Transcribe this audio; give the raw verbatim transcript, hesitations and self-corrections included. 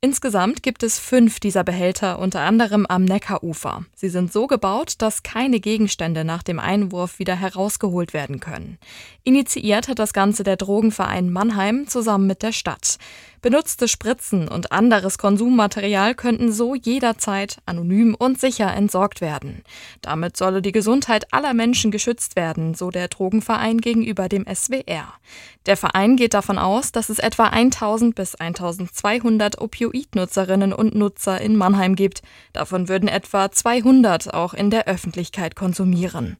Insgesamt gibt es fünf dieser Behälter, unter anderem am Neckarufer. Sie sind so gebaut, dass keine Gegenstände nach dem Einwurf wieder herausgeholt werden können. Initiiert hat das Ganze der Drogenverein Mannheim zusammen mit der Stadt. Benutzte Spritzen und anderes Konsummaterial könnten so jederzeit anonym und sicher entsorgt werden. Damit solle die Gesundheit aller Menschen geschützt werden, so der Drogenverein gegenüber dem S W R. Der Verein geht davon aus, dass es etwa tausend bis eintausendzweihundert Opioidnutzerinnen und Nutzer in Mannheim gibt. Davon würden etwa zweihundert auch in der Öffentlichkeit konsumieren.